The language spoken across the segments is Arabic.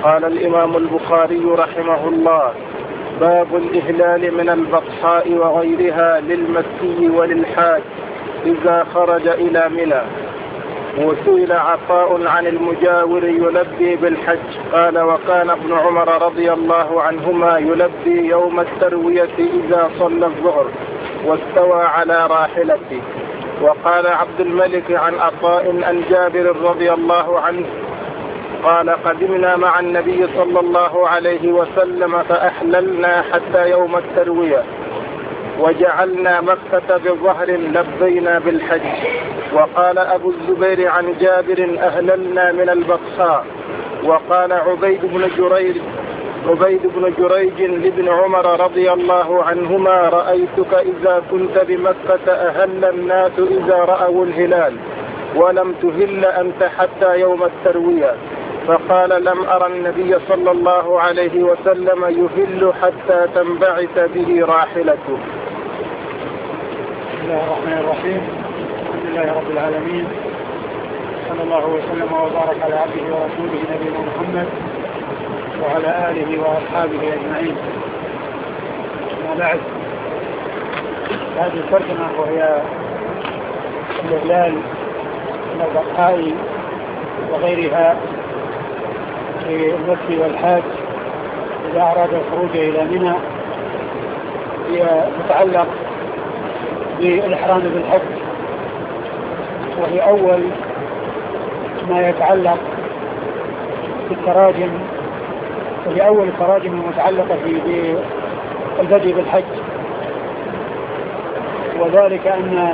قال الإمام البخاري رحمه الله: باب الإهلال من البطحاء وغيرها للمكي وللحاج إذا خرج إلى منى. وسئل عطاء عن المجاور يلبي بالحج قال: وكان ابن عمر رضي الله عنهما يلبي يوم التروية إذا صلى الظهر واستوى على راحلته. وقال عبد الملك عن عطاء عن جابر رضي الله عنه قال: قدمنا مع النبي صلى الله عليه وسلم فأحللنا حتى يوم التروية وجعلنا مكة بظهر لبينا بالحج. وقال أبو الزبير عن جابر: أهللنا من البطحاء. وقال عبيد بن جريج لابن عمر رضي الله عنهما: رأيتك إذا كنت بمكة أهل الناس إذا رأوا الهلال ولم تهل أنت حتى يوم التروية. فقال: لم أرى النبي صلى الله عليه وسلم يهل حتى تنبعث به راحلته. بسم الله الرحمن الرحيم. الحمد لله رب العالمين، صلى الله وسلم وبارك على عبده ورسوله نبينا محمد وعلى آله وأصحابه أجمعين. ما بعد، هذه الترجمة وهي الإهلال من البطحاء وغيرها في المكي والحاج إذا أراد الخروج إلى منى، هي متعلق بالإحرام بالحج، وهي أول ما يتعلق بالتراجم، وهي أول التراجم المتعلقة بالبدء بالحج. وذلك أن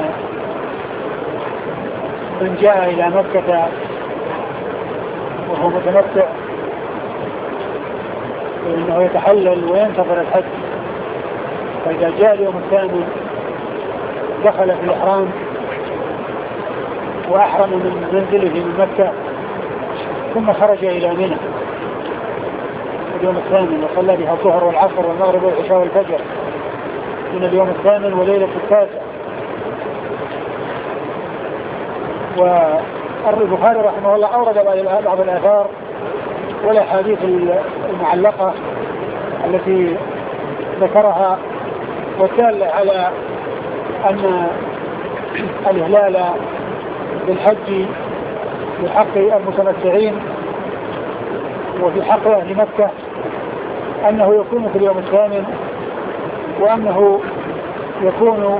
من جاء إلى مكة وهو متمتع فإنه يتحلل وينتظر الحج، فإذا جاء اليوم الثاني دخل في الإحرام وأحرم من منزله من مكة، ثم خرج إلى منى اليوم الثامن وصلى بها الظهر والعصر والمغرب والعشاء والفجر من اليوم الثامن وليلة التاسع. والبخاري رحمه الله أورد بعض الآثار والأحاديث المعلقة التي ذكرها والدالة على أن الإهلال بالحج في حق المتمتعين وفي حق أهل مكة أنه يكون في اليوم الثامن، وأنه يكون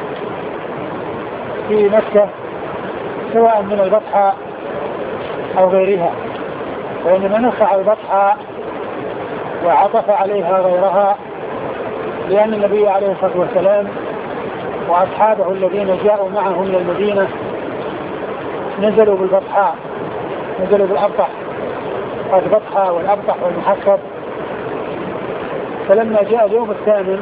في مكة سواء من البطحاء أو غيرها. وإنما نص على البطحاء وعطف عليها غيرها لأن النبي عليه الصلاة والسلام وأصحابه الذين جاءوا معه من المدينة نزلوا بالبطحاء، نزلوا بالأبطح، البطحاء والأبطح والمحصب. فلما جاء اليوم الثامن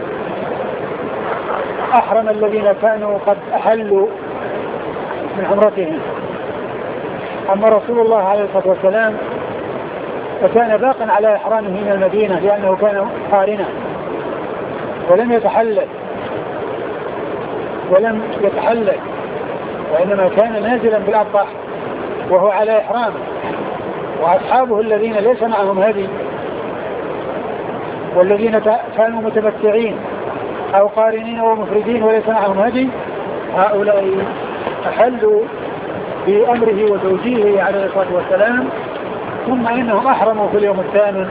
أحرم الذين كانوا قد أحلوا من عمرتهم. أما رسول الله عليه الصلاة والسلام فكان باقا على إحرامه من المدينة لأنه كان قارنا ولم يتحلل، وإنما كان نازلا بالأبطح وهو على إحرام. وأصحابه الذين ليس معهم هدي والذين كانوا متمتعين أو قارنين ومفردين وليس معهم هدي، هؤلاء أحلوا بأمره وتوجيهه عليه الصلاة والسلام، ثم إنهم أحرموا في اليوم الثامن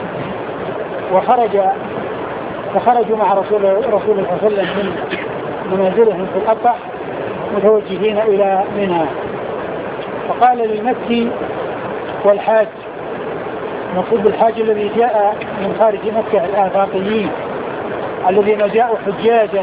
فخرجوا مع رسول الله صلى الله عليه وسلم من منازلهم في الأبطح متوجهين إلى منى. فقال للمكي والحاج، نقول بالحاج الذي جاء من خارج مكة الآفاقيين الذين جاءوا حجاجا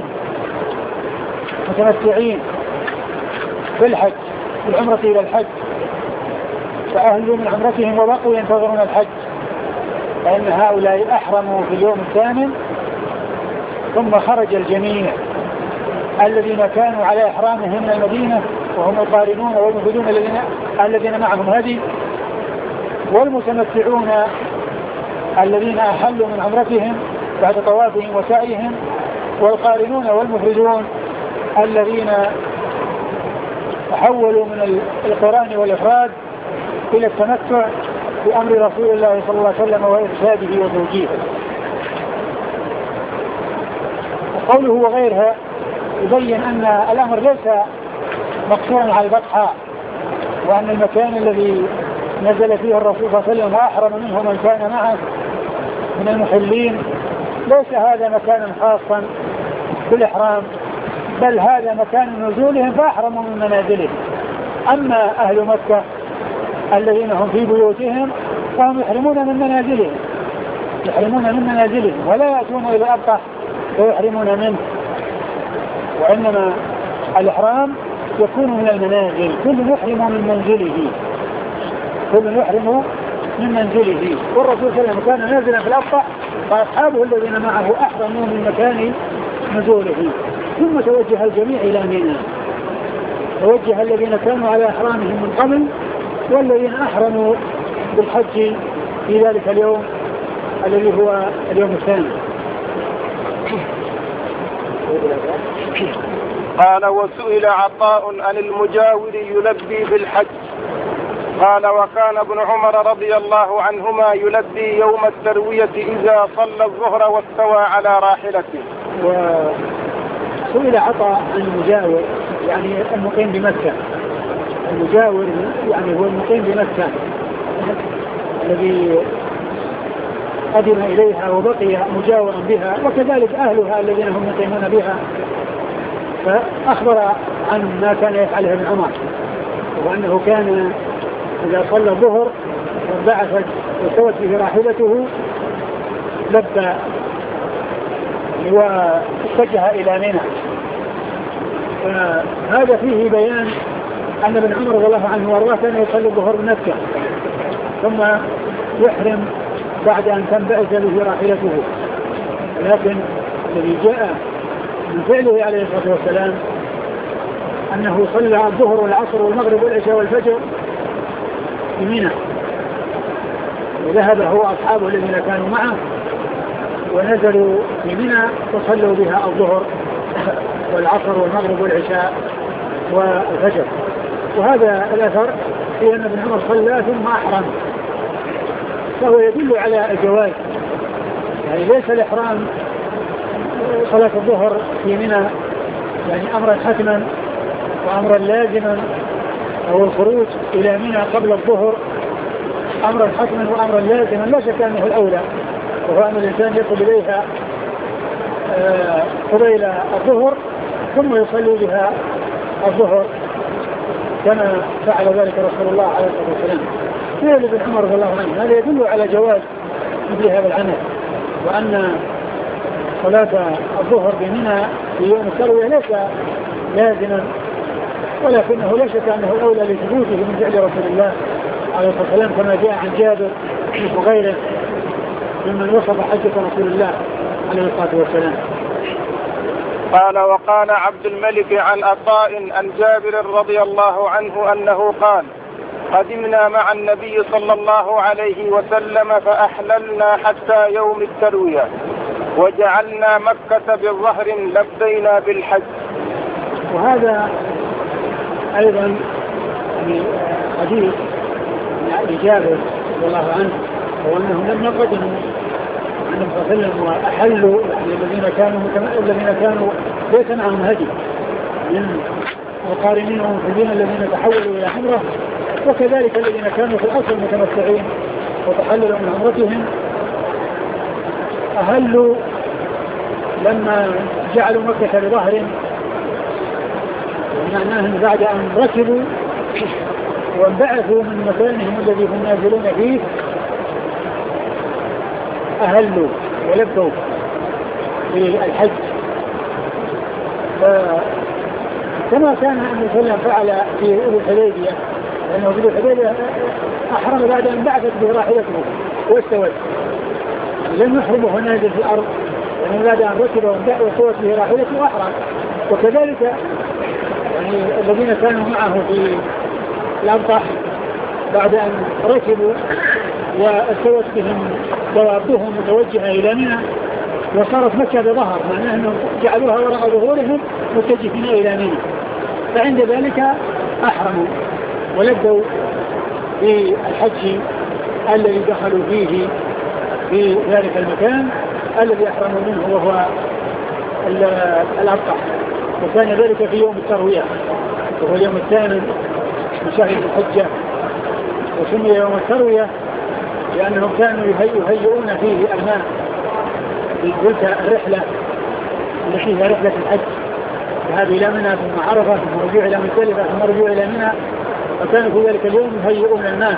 متمتعين بالحج بالعمرة إلى الحج، فأهلوا من عمرتهم وبقوا ينتظرون الحج، فإن هؤلاء أحرموا في اليوم الثامن ثم خرج الجميع الذين كانوا على إحرامهم من المدينة وهم القارنون والمفردون الذين معهم هدي، والمتمتعون الذين أحلوا من عمرتهم بعد طوافهم وسعيهم، والقارنون والمفردون الذين تحولوا من القران والإفراد إلى التمتع بأمر رسول الله صلى الله عليه وسلم وإرشاده وتوجيهه. وقوله وغيرها يبين أن الأمر ليس مقصورا على البطحاء، وأن المكان الذي نزل فيه الرسول صلى الله عليه وسلم وأحرم منه من كان معه من المحلين ليس هذا مكانا خاصا بالإحرام، بل هذا مكان نزولهم فأحرموا من منازلهم. أما أهل مكة الذين هم في بيوتهم فهم يحرمون من منازلهم ولا يأتون إلى الأبطح ويحرمون منه، وإنما الإحرام يكون من المنازل، كل يحرم من منزله. والرسول صلى الله عليه وسلم كان نازلا في الأبطح فأصحابه الذين معه أحرموا من مكان نزوله، ثم توجه الجميع إلى منى، توجه الذين كانوا على إحرامهم من قبل والذين أحرموا بالحج في ذلك اليوم الذي هو اليوم الثاني. قال وسئل عطاء عن المجاور يلبي بالحج قال وكان ابن عمر رضي الله عنهما يلبي يوم التروية إذا صلى الظهر واستوى على راحلته. وسئل عطاء عن المجاور يعني المقيم بمكة، المجاور يعني هو المقيم بمكة الذي قدم إليها وبقي مجاورا بها، وكذلك أهلها الذين هم مقيمون بها. فأخبر عن ما كان يفعله ابن عمر، وأنه كان إذا صلى الظهر وانبعثت وسوت به راحلته لبى واتجه إلى منى. فهذا فيه بيان أن ابن عمر رضي الله عنه وارضاه كان يصلي الظهر بمكة ثم يحرم بعد أن تنبعث به راحلته، لكن الذي جاء من فعله عليه الصلاة والسلام أنه صلى الظهر والعصر والمغرب والعشاء والفجر في منى، وذهب هو أصحابه الذين كانوا معه ونزلوا في منى وصلوا بها الظهر والعصر والمغرب والعشاء والفجر. وهذا الأثر في أن ابن عمر صلى ثم أحرم، فهو يدل على الجواز، يعني ليس الإحرام صلاة الظهر في منى يعني أمرا حتما وأمرا لازما، أو الخروج إلى منى قبل الظهر أمرا حتما وأمرا لازما لا شك أنه الأولى، وهو أن الإنسان يصل إليها قبيل الظهر ثم يصلي بها الظهر كما فعل ذلك رسول الله عليه الصلاة والسلام. فعل ابن عمر رضي الله عنه هذا يدل على جواز مثل هذا العمل، وأن صلاة الظهر بمنى في يوم التروية ليس لازما، ولكنه لا شك أنه الأولى لثبوته من فعل رسول الله عليه الصلاة والسلام كما جاء عن جابر وغيره ممن وصف حجة رسول الله عليه الصلاة والسلام. قال وقال عبد الملك عن عطاء عن جابر رضي الله عنه أنه قال قدمنا مع النبي صلى الله عليه وسلم فأحللنا حتى يوم التروية وجعلنا مكة بالظهر لبينا بالحج. وهذا أيضا حديث لجابر رضي الله عنه، وأنهم لما قدموا النبي صلى الله عليه وسلم وأحلوا الذين كانوا ليس معهم هدي من القارنين الذين تحولوا إلى عمرة، وكذلك الذين كانوا في الأصل متمتعين وتحللوا من عمرتهم أهلوا لما جعلوا مكة بظهر، معناه بعد أن ركبوا وانبعثوا من مكانهم الذي هم نازلون فيه أهلوا ولبوا بالحج. كما كان النبي صلى الله عليه وسلم فعل في ذو الحديبية، لأنه في ذو الحديبية أحرم بعد أن بعثت به راحلته واستوت، لم يحرمه نازل في الأرض، لأنه بعد أن ركب واستوت به راحلته أحرم. وكذلك يعني الذين كانوا معه في الأبطح بعد أن ركبوا واستوت بهم دوابهم متوجهة إلى منى وصارت مكة بظهر، معناه أنهم جعلوها وراء ظهورهم متجهين إلى منى، فعند ذلك أحرموا ولبوا بالحج الذي دخلوا فيه في ذلك المكان الذي أحرموا منه وهو الأبطح. وكان ذلك في يوم التروية وهو اليوم الثامن من شهر الحجة، وسمي يوم التروية لأنهم كانوا يهيئون فيه الماء لتلك الرحلة التي هي رحلة الحج، الذهاب إلى منى ثم عرفة ثم رجوع إلى مزدلفة ثم رجوع إلى منى. وكانوا في ذلك اليوم يهيئون الماء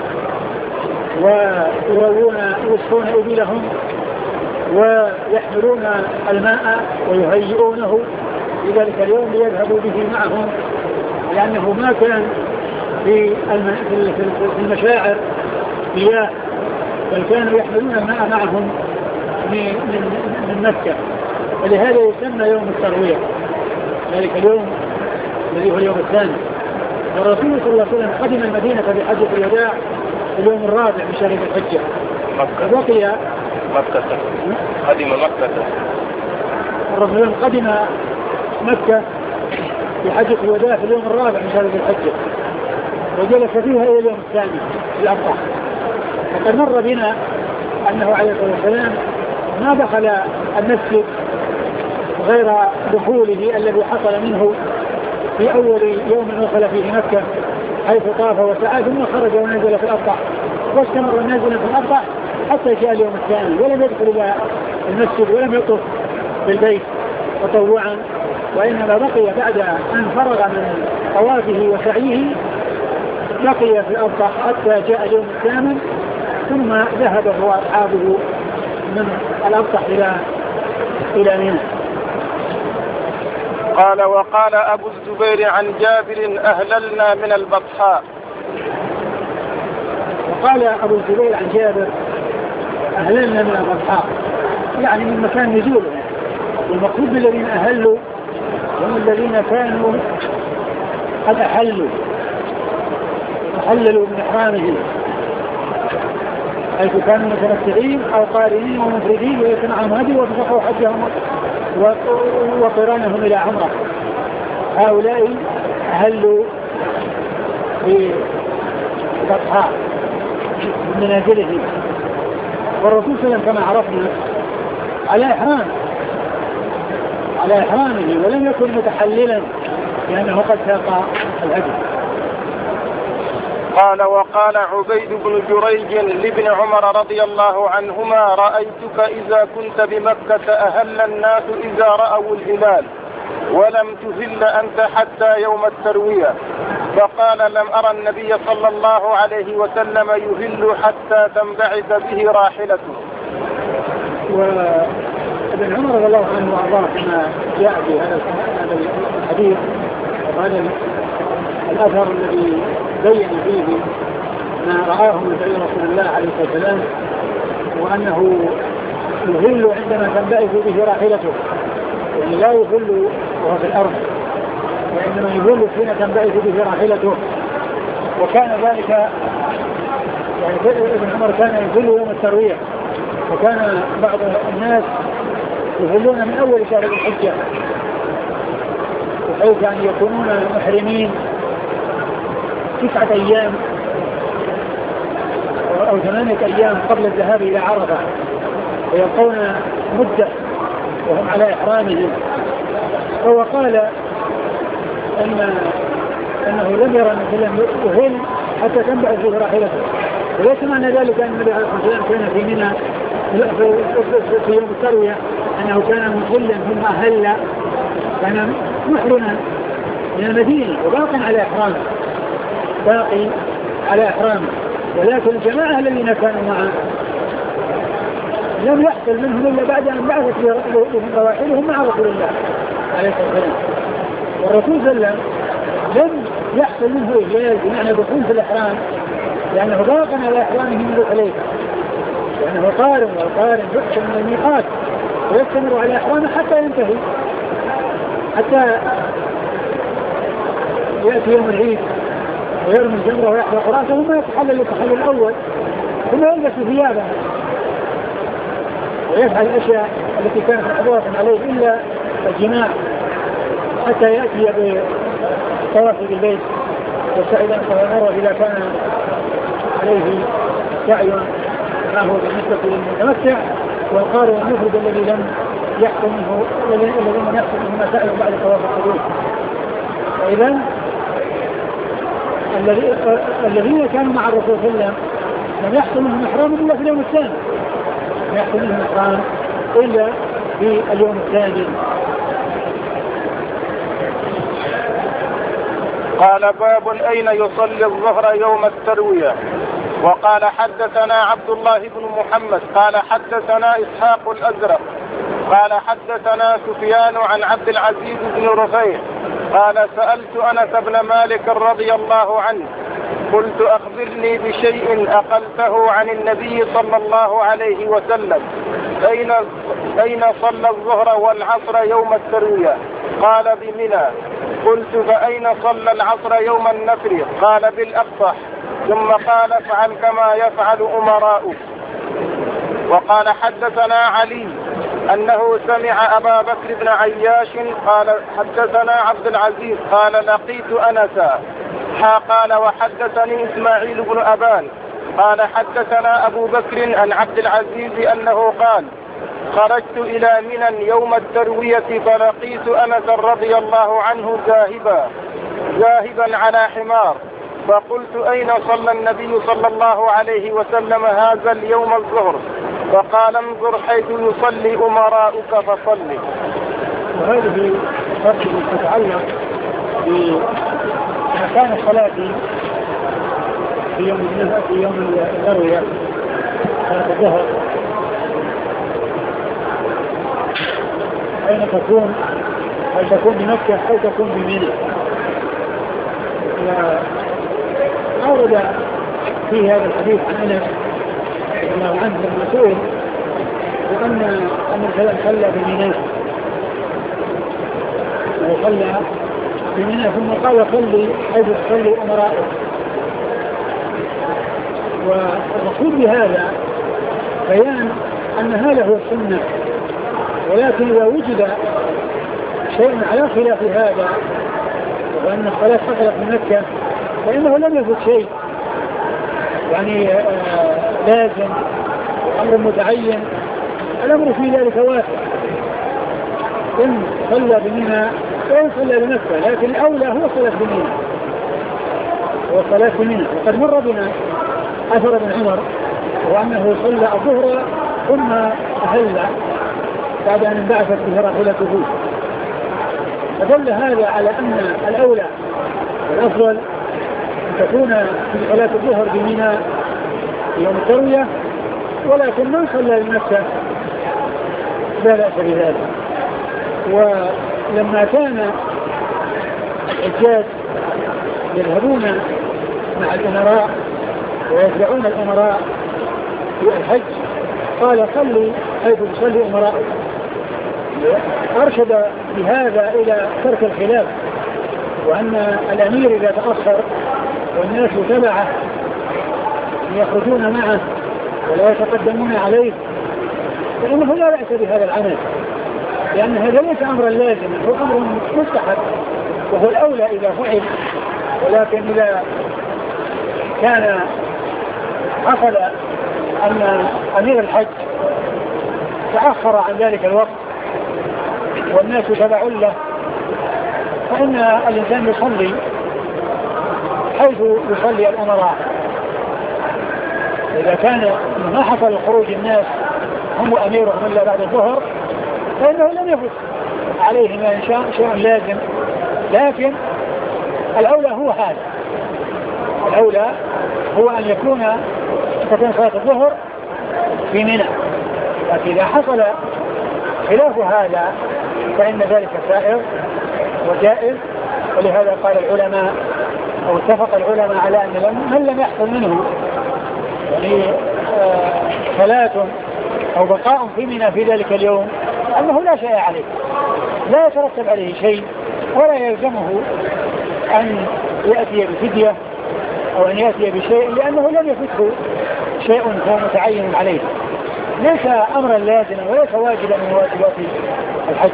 ويسقون إبلهم ويحملون الماء ويهيئونه في ذلك اليوم ليذهبوا به معهم، لأنه ما كان في المشاعر مياه، بل كانوا يحملون الماء معهم من مكة، ولهذا يسمى يوم التروية ذلك اليوم الذي هو اليوم الثاني. والرسول صلى الله عليه وسلم قدم المدينة في حجة الوداع في اليوم الرابع من شهر الحجة. وبقي قدم مكة. الرسول قدم مكة في حجة الوداع في اليوم الرابع من شهر الحجة، وجلس فيها إلى اليوم الثاني في الأبطح. وقد مر بنا أنه عليه الصلاة والسلام ما دخل المسجد غير دخوله الذي حصل منه في أول يوم دخل فيه مكة، حيث طاف وسعى ثم خرج ونزل في الأبطح، واستمر نازلا في الأبطح حتى جاء اليوم الثاني، ولم يدخل إلى المسجد ولم يطف بالبيت تطوعا، وإنما بقي بعد أن فرغ من طوافه وسعيه بقي في الأبطح حتى جاء اليوم الثامن، ثم ذهب هو أصحابه من الأبطح إلى منى. قال: وقال أبو الزبير عن جابر: أهللنا من البطحاء. وقال أبو الزبير عن جابر: أهللنا من البطحاء، يعني من مكان نزوله. والمقصود بالذين أهلوا هم الذين كانوا قد أحلوا من إحرامهم، حيث كانوا متمتعين أو قارنين ومفردين ويصنعون هدي وفسخوا حجهم وقرانهم إلى عمره. هؤلاء أهلوا في البطحاء من منازلهم، والرسول صلى الله عليه وسلم كما عرفنا على إحرامه ولم يكن متحللا لأنه قد ساق الهدي. قال: وقال عبيد بن جريج لابن عمر رضي الله عنهما: رأيتك إذا كنت بمكة أهل الناس إذا رأوا الهلال، ولم تهل أنت حتى يوم التروية. فقال: لم أرى النبي صلى الله عليه وسلم يهل حتى تنبعث به راحلته. وابن عمر رضي الله عنه وأرضاه كما جاء في هذا الحديث وهذا الأثر الذي بين فيه ما رآه من فعل رسول الله عليه الصلاة والسلام، وأنه يهل عندما تنبعث به راحلته، يعني لا يهل وهو في الأرض، وإنما يهل حين تنبعث به راحلته. وكان ذلك يعني ابن عمر كان يهل يوم التروية، وكان بعض الناس يهلون من أول شهر الحجة، بحيث أن يكونون محرمين 9 أيام أو 8 أيام قبل الذهاب إلى عرفة، ويبقون مدة وهم على إحرامهم. وهو قال أنه لم يرى مثلا يهل حتى تنبعث به راحلته، وليس معنى ذلك أن النبي عليه الصلاة والسلام كان في منى في يوم التروية أنه كان محلا ثم أهل، كان محرما من المدينة وباقي على إحرامه، ولكن الجماعة الذين كانوا معه لم يحصل منهم إلا بعد أن بعثت بهم رواحلهم مع رسول الله عليه الصلاة والسلام. والرسول صلى الله عليه وسلم لم يحصل منه إجلال بمعنى دخول في الإحرام، لأنه باقي على إحرامه من ذو الحليفة، لأنه قارن، والقارن يحصل من الميقات ويستمر على إحرامه حتى ينتهي، حتى يأتي يوم العيد ويرمي الجمرة ويحلق رأسه ثم يتحلل التحلل الأول ثم يلبس ثيابه ويفعل الأشياء التي كانت محظورة عليه إلا الجماع، حتى يأتي بطواف بالبيت والسعي بين الصفا والمروة إذا كان عليه السعي ما هو بالنسبة للمتمتع، والقارئ المفرد الذي لم يحصل منه ما سعي بعد طواف القدوم. فإذا الذين كانوا مع الرسول صلى الله عليه وسلم لم يحصل منهم إحرام إلا في اليوم الثاني، لم يحصل منهم إحرام إلا في اليوم الثاني. قال باب أين يصلي الظهر يوم التروية. وقال حدثنا عبد الله بن محمد قال حدثنا إسحاق الأزرق قال حدثنا سفيان عن عبد العزيز بن رفيع قال سألت أنس بن مالك رضي الله عنه قلت أخبرني بشيء أقلته عن النبي صلى الله عليه وسلم، أين صلى الظهر والعصر يوم التروية؟ قال بمنى. قلت فأين صلى العصر يوم النفر؟ قال بالأقصح. ثم قال افعل كما يفعل أمراؤك. وقال حدثنا علي أنه سمع أبا بكر بن عياش قال حدثنا عبد العزيز قال لقيت أنسا قال وحدثني إسماعيل بن أبان قال حدثنا أبو بكر عن عبد العزيز أنه قال خرجت إلى منى يوم التروية فلقيت أنس رضي الله عنه ذاهبا على حمار، فقلت أين صلى النبي صلى الله عليه وسلم هذا اليوم الظهر؟ فقال انظر حيث يصلي أمراؤك فصلي. وهذه فرق تتعلق بمكان الصلاة في يوم التروية صلاة الظهر، أين تكون؟ هل تكون بمكة أو تكون بمنى؟ أورد في هذا الحديث عن أنس رضي الله عنه لما سئل وأن الرسول صلى بمنى وصلى بمنى ثم قال صلي حيث تصلي أمراؤك. والمقصود بهذا بيان أن هذا هو السنة، ولكن إذا وجد شيء على خلاف هذا وأن الصلاة حصلت في مكة فإنه لم يفوت شيء، يعني لازم أمر متعين، الأمر في ذلك واسع، إن صلى بمنى وإن صلى بمكة، لكن الأولى هو صلاة بمنى، وقد مر بنا أثر ابن عمر وأنه صلى الظهر ثم أهل بعد أن انبعثت به راحلته، فدل هذا على أن الأولى والأفضل أن تكون في صلاة الظهر بمنى يوم التروية، ولكن من صلى بمكة لا بأس بذلك. ولما كان الحجاج يذهبون مع الأمراء ويتبعون الأمراء في الحج قال صلي حيث تصلي أمراء، أرشد بهذا إلى ترك الخلاف، وأن الأمير إذا تأخر والناس تبعه يخرجون معه ولا يتقدمون عليه فإنه لا بأس بهذا العمل، لأن هذا ليس أمرا لازما، هو أمر مستحب وهو الأولى إذا فعل. ولكن إذا كان حصل أن أمير الحج تأخر عن ذلك الوقت والناس تبعوا له فإن الإنسان يصلي حيث يصلي الأمراء. إذا كان ما حصل خروج الناس هم أميرهم إلا بعد الظهر فإنه لم يفت عليه ما إن شاء شيء لازم، لكن الأولى هو هذا، الأولى هو أن تكون صلاة الظهر في منى، لكن إذا حصل خلاف هذا فإن ذلك سائر وجائز. ولهذا قال العلماء أو اتفق العلماء على أن من لم يحصل منه يعني صلاة أو بقاء في منى في ذلك اليوم أنه لا شيء عليه، لا يترتب عليه شيء ولا يلزمه أن يأتي بفدية أو أن يأتي بشيء، لأنه لم يفته شيء هو متعين عليه، ليس أمرا لازما وليس واجبا من واجبات الحج.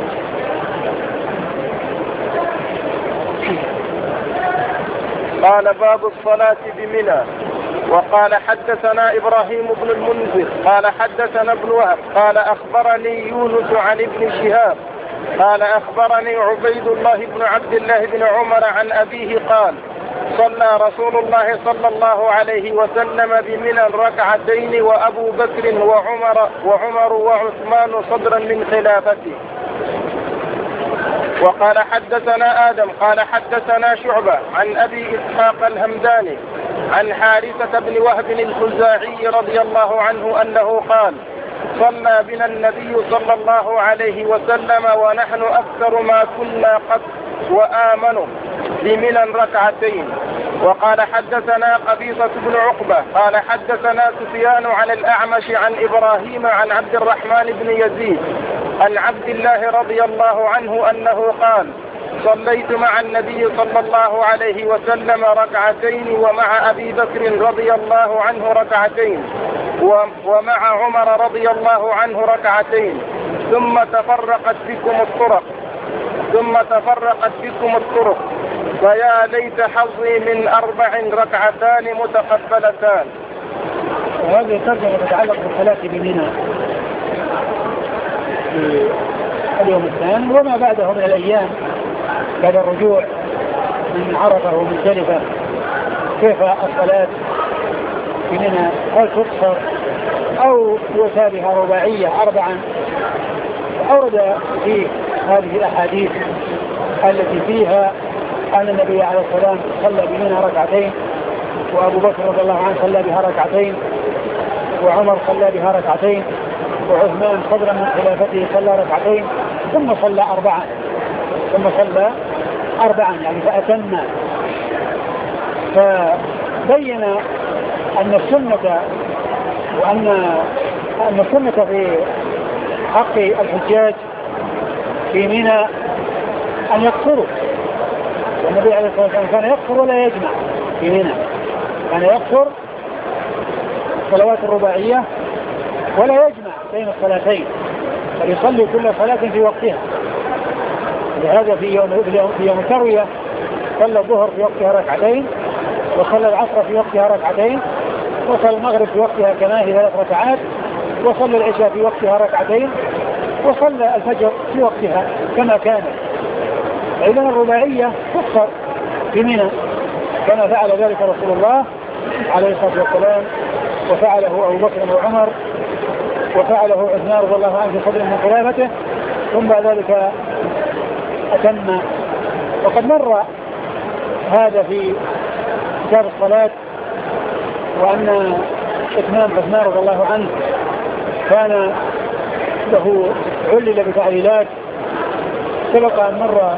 قال باب الصلاة بمنى. وقال حدثنا إبراهيم بن المنذر قال حدثنا ابن وهب قال أخبرني يونس عن ابن شهاب قال أخبرني عبيد الله بن عبد الله بن عمر عن أبيه قال صلى رسول الله صلى الله عليه وسلم بمنى ركعتين وأبو بكر وعمر وعثمان صدرا من خلافته. وقال حدثنا آدم قال حدثنا شعبة عن أبي إسحاق الهمداني عن حارثة بن وهب الخزاعي رضي الله عنه أنه قال صلى بنا النبي صلى الله عليه وسلم ونحن أكثر ما كنا قد وآمنوا بمنى ركعتين. وقال حدثنا قبيصة بن عقبة قال حدثنا سفيان عن الأعمش عن إبراهيم عن عبد الرحمن بن يزيد عن عبد الله رضي الله عنه أنه قال صليت مع النبي صلى الله عليه وسلم ركعتين ومع أبي بكر رضي الله عنه ركعتين ومع عمر رضي الله عنه ركعتين ثم تفرقت بكم الطرق فيا ليت حظي من 4 ركعتان متقبلتان. وهذه الترجمة تتعلق بالصلاة بمنى في اليوم الثاني وما بعده من الأيام بعد الرجوع من عرفة ومزدلفة. كيف الصلاة في منى، هل تقصر أو يسابها رباعية 4؟ أورد في هذه الأحاديث التي فيها أن النبي عليه السلام صلى بمنى ركعتين وأبو بكر رضي الله عنه صلى بها ركعتين وعمر صلى بها ركعتين وعثمان صدرا من خلافته صلى ركعتين ثم صلى 4 يعني فأتم. فبين أن السنة في حق الحجاج في منى أن يقصروا. والنبي عليه الصلاة والسلام كان يقصر ولا يجمع في منى، كان يقصر الصلوات الرباعية ولا يجمع بين الصلاتين، بل يصلي كل صلاة في وقتها. لهذا في يوم التروية صلى الظهر في وقتها ركعتين، وصلى العصر في وقتها ركعتين، وصلى المغرب في وقتها كمان 3 ركعات، وصلى العشاء في وقتها ركعتين، وصلى الفجر في وقتها كما كانت. إذن الرباعية تقصر في منى كما فعل ذلك رسول الله عليه الصلاة والسلام، وفعله أبو بكر وعمر، وفعله عثمان رضي الله عنه في صدر من خلافته، ثم بعد ذلك أتم. وقد مر هذا في كتاب الصلاة، وأن إتمام عثمان رضي الله عنه كان له علل بتعليلات سبق أن مر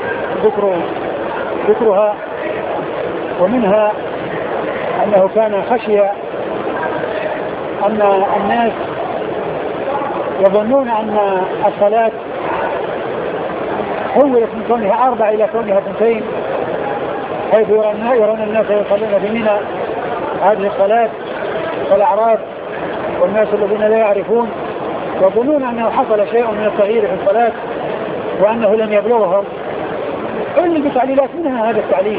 ذكرها، ومنها أنه كان خشي أن الناس يظنون أن الصلاة حولت من كونها 4 إلى كونها 2، حيث يرون الناس يصلون في منى هذه الصلاة والأعراف والناس الذين لا يعرفون يظنون أنه حصل شيء من التغيير في الصلاة وأنه لم يبلغهم. علم بتعليلات منها هذا التعليل،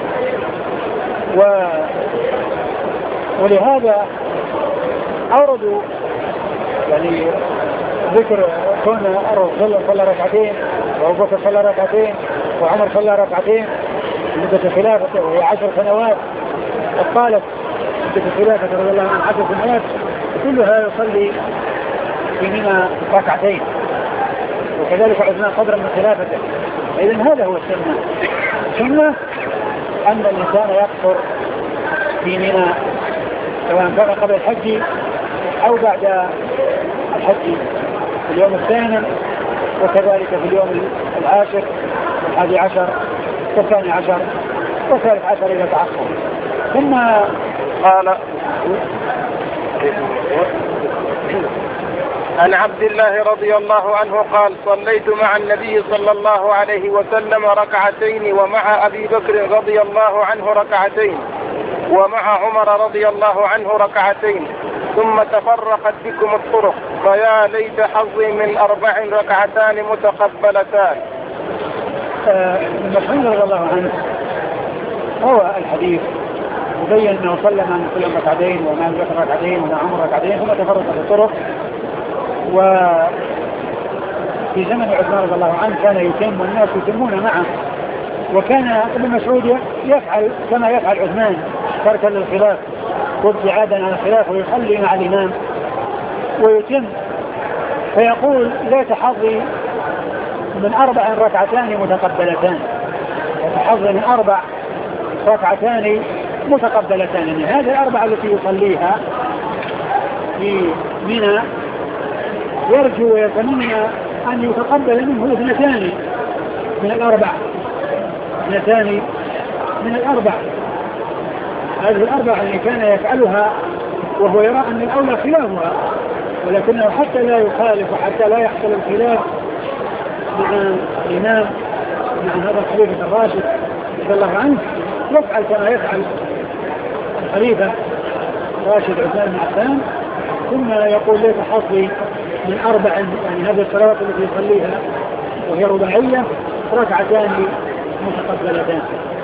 ولهذا أوردوا يعني ذكر كون الرسول صلى ركعتين وأبو بكر صلى ركعتين وعمر صلى ركعتين مدة خلافته وهي 10 سنوات، قالت مدة خلافته رضي الله عنه 10 سنوات، كلها يصلي في منى ركعتين، وكذلك عثمان صدرا من خلافته. إذن هذا هو السنة أن الإنسان يقصر في منى سواء كان قبل الحج أو بعد الحج في اليوم الثامن، وكذلك في اليوم 10 والحادي 10 والثاني 10 والثالث 10 إذا تعقب. ثم قال عن عبد الله رضي الله عنه قال صليت مع النبي صلى الله عليه وسلم ركعتين ومع أبي بكر رضي الله عنه ركعتين ومع عمر رضي الله عنه ركعتين ثم تفرقت بكم الطرق فيا ليت حظي من 4 ركعتان متقبلتان. مسعود رضي الله عنه روى الحديث وبين أنه صلى مع مسلم ركعتين ومع بكر ركعتين ومع عمر ركعتين ثم تفرق في الطرق. وفي زمن عثمان رضي الله عنه كان يتم والناس يتمون معه، وكان ابن مسعود يفعل كما يفعل عثمان تركا للخلاف وابتعادا عن الخلاف، ويصلي مع الإمام ويتم، فيقول ليت حظي من 4 ركعتان متقبلتان، يتحظى من 4 ركعتان متقبلتان، يعني هذه 4 التي يصليها في منى يرجو ويتمنى أن يتقبل منه 2 من 4، 2 من 4. هذه 4 اللي كان يفعلها وهو يرى أن الأولى خلافها، ولكنه حتى لا يخالف وحتى لا يحصل الخلاف مع الإمام مع هذا الخليفة الراشد رضي الله عنه، يفعل كما يفعل الخليفة راشد عثمان بن عفان، ثم يقول ليت حظي من 4، يعني هذه الصلوات التي يصليها وهي رباعية 2 ركعتان متقبلتان.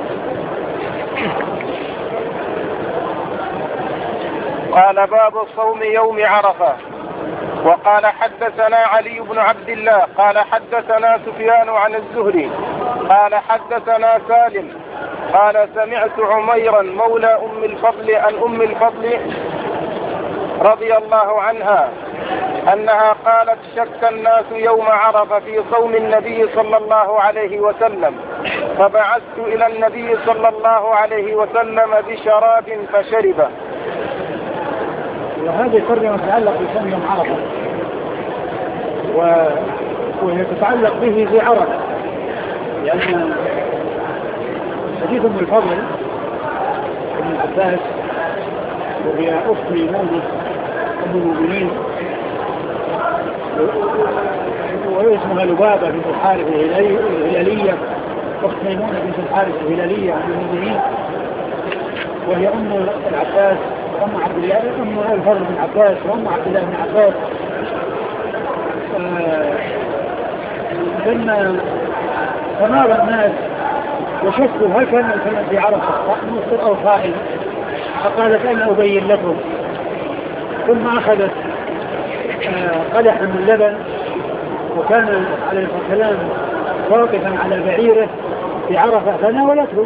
قال باب صوم يوم عرفة. وقال حدثنا علي بن عبد الله قال حدثنا سفيان عن الزهري قال حدثنا سالم قال سمعت عميرا مولى أم الفضل رضي الله عنها أنها قالت شك الناس يوم عرفة في صوم النبي صلى الله عليه وسلم، فبعثت إلى النبي صلى الله عليه وسلم بشراب فشربه. وهذه ترجمة تتعلق بصوم يوم عرفة، وهي تتعلق به في عرفة، لأن حديث أم الفضل ابن عباس وهي أخت ميمونة أم المؤمنين واسمها لبابة بنت الحارث الهلالية، أخت ميمونة بنت الحارث الهلالية أم المؤمنين، وهي أم العباس وأم عبد الله أم الفضل بن عباس وأم عبد الله بن عباس. لما تمار الناس وشكوا هل كان الكلام في عرفة مصر أو خائن، فقالت أنا أبين لكم، ثم أخذت قدحا من لبن، وكان عليه الصلاة والسلام واقفا على بعيره في عرفة فناولته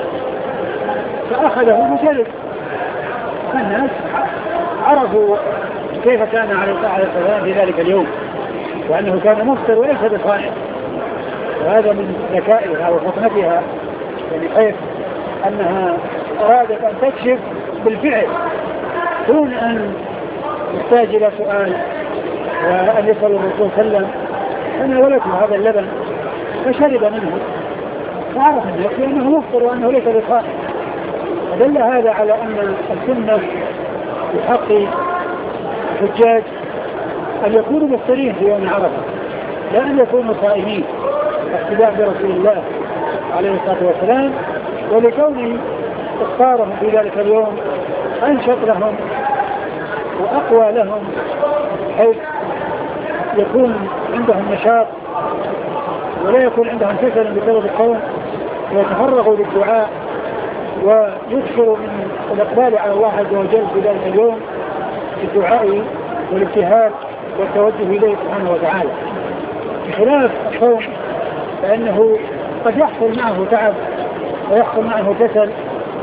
فأخذه وشرب، فالناس عرفوا كيف كان عليه الصلاة والسلام في ذلك اليوم، وأنه كان مفطر وليس بصائم. وهذا من ذكائها وفطنتها، يعني حيث أنها أرادت أن تكشف بالفعل دون أن يحتاج إلى سؤال وأن يسأل الرسول صلى الله عليه وسلم، فناولته هذا اللبن فشرب منه، فعرف الناس بأنه مفطر وأنه ليس بصائم. ودل هذا على أن السنة في حق الحجاج أن يكونوا مفطرين في يوم عرفة، لا أن يكونوا صائمين اقتداء برسول الله عليه الصلاة والسلام، ولكونه اختارهم في ذلك اليوم أنشط لهم وأقوى لهم، حيث يكون عندهم نشاط ولا يكون عندهم كسل بسبب الصوم، ويتفرغوا للدعاء ويكثروا من الإقبال على الله عز وجل في ذلك اليوم بالدعاء والابتهال والتوجه إليه سبحانه وتعالى، بخلاف الصوم فإنه قد يحصل معه تعب ويحصل معه كسل.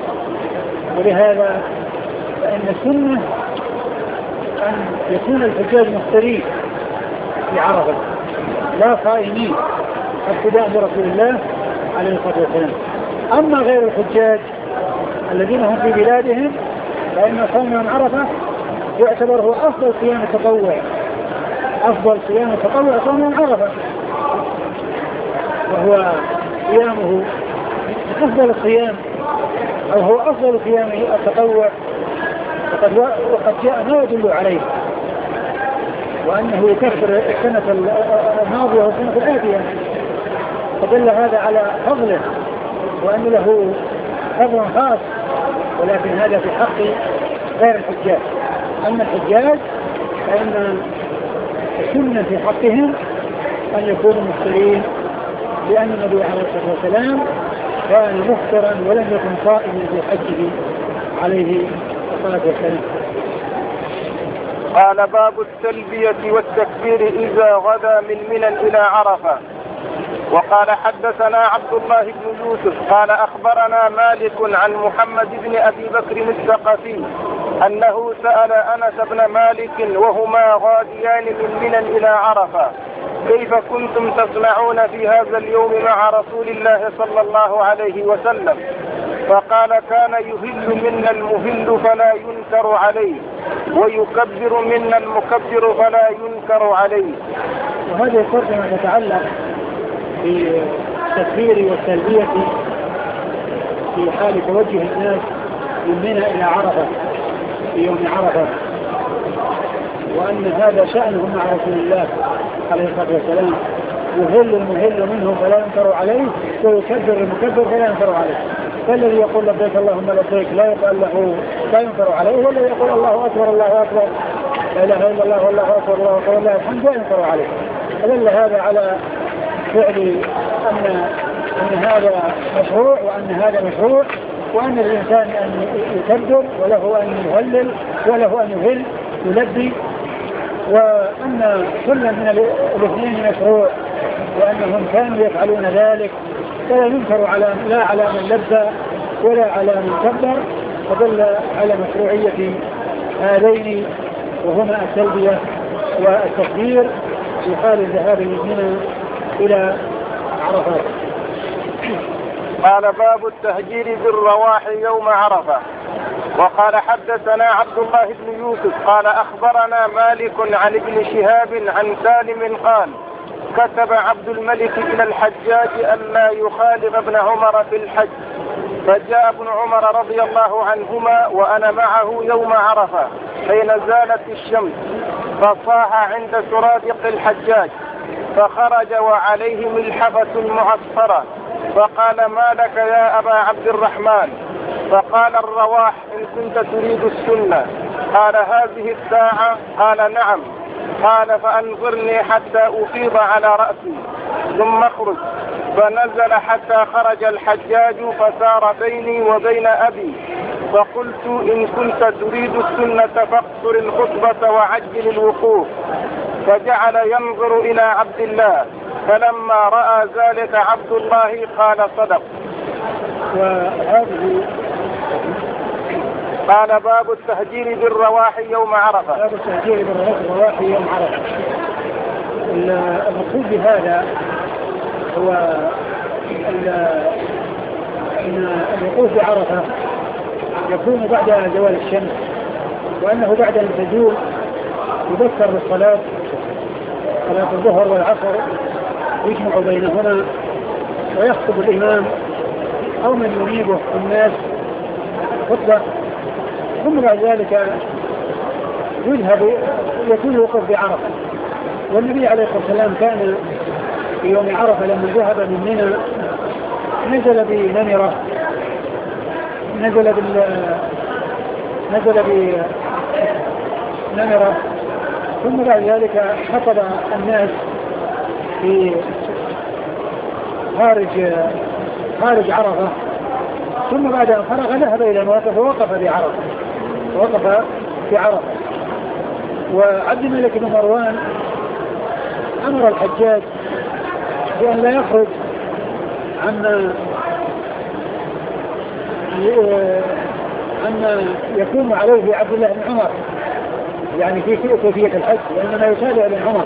ولهذا فإن السنة أن يكون الحجاج مفطرين في عرفة لا صائمين اقتداء برسول الله عليه الصلاة والسلام. أما غير الحجاج الذين هم في بلادهم فإن صوم يوم عرفة يعتبر هو أفضل صيام التطوع، أفضل صيام التطوع صوم يوم عرفة، وهو صيامه أفضل الصيام أو هو أفضل صيام التطوع، وقد جاء ما يدل عليه، وأنه يكفر السنة الماضية والسنة الآتية، فدل هذا على فضله وأن له فضل خاص، ولكن هذا في حق غير الحجاج. أما الحجاج فإن السنة في حقهم أن يكونوا مفطرين، لأن النبي عليه الصلاة والسلام كان مفطرا ولم يكن صائما في حجه عليه الصلاة والسلام. قال باب التلبية والتكبير إذا غدا من منى إلى عرفة. وقال حدثنا عبد الله بن يوسف قال أخبرنا مالك عن محمد بن أبي بكر الثقفي أنه سأل أنس بن مالك وهما غاديان من منى إلى عرفة: كيف كنتم تصنعون في هذا اليوم مع رسول الله صلى الله عليه وسلم؟ فقال: كان يهل منا المهل فلا ينكر عليه، ويكبر منا المكبر فلا ينكر عليه. وهذه الترجمة تتعلق بالتكبير والتلبية في حال توجه الناس من منى إلى عرفة في يوم عرفة، وأن هذا شأنهم مع رسول الله عليه الصلاة والسلام. يهل المهل منه فلا ينكر عليه، ويكبر المكبر فلا ينكر عليه. فالذي يقول لبيك اللهم لبيك لا يقال له لا ينكر عليه، والذي يقول الله أكبر الله أكبر لا إله إلا الله والله أكبر الله أكبر الله الحمد لا ينكر عليه. فدل هذا على فعل أن هذا مشروع وأن هذا مشروع، وأن الإنسان أن يكبر وله أن يهلل وله أن يهل يلبي، وأن كل من الاثنين مشروع، وأنهم كانوا يفعلون ذلك، ولا ينكر لا على من لبى ولا على من كبر. فدل على مشروعية هذين وهما التلبية والتكبير في حال الذهاب من منى إلى عرفات. قال باب التهجير بالرواح يوم عرفة. وقال حدثنا عبد الله بن يوسف قال أخبرنا مالك عن ابن شهاب عن سالم قال: كتب عبد الملك إلى الحجاج ألا يخالف ابن عمر في الحج، فجاء ابن عمر رضي الله عنهما وأنا معه يوم عرفة حين زالت الشمس، فصاح عند سرادق الحجاج، فخرج وعليه ملحفة معصفرة، فقال: ما لك يا أبا عبد الرحمن؟ فقال: الرواح إن كنت تريد السنة. قال: هذه الساعة؟ قال: نعم. قال: فأنظرني حتى أفيض على رأسي ثم اخرج. فنزل حتى خرج الحجاج فسار بيني وبين أبي، فقلت: إن كنت تريد السنة فاقصر الخطبة وعجل الوقوف. فجعل ينظر إلى عبد الله، فلما رأى ذلك عبد الله قال: صدق. قال باب التهجير بالرواح يوم عرفة. باب التهجير بالرواح يوم عرفة. المقصود بهذا هو أن الوقوف بعرفة يكون بعد زوال الشمس، وأنه بعد أن تزول يذكر بالصلاة، صلاة الظهر والعصر يجمع بينهما ويخطب الإمام أو من ينيبه الناس خطبة، ثم بعد ذلك يكون الوقوف بعرفة. والنبي عليه الصلاة والسلام كان في يوم عرفة لما ذهب من منى نزل بنمرة، نزل بنمرة، ثم بعد ذلك خطب الناس في خارج عرفة، ثم بعد أن فرغ ذهب إلى الموقف ووقف في عرفة. وعبد الملك بن مروان أمر الحجاج بأن لا يخرج عما يكون عليه عبد الله بن عمر، يعني في كيفية الحج، وإنما يتابع ابن عمر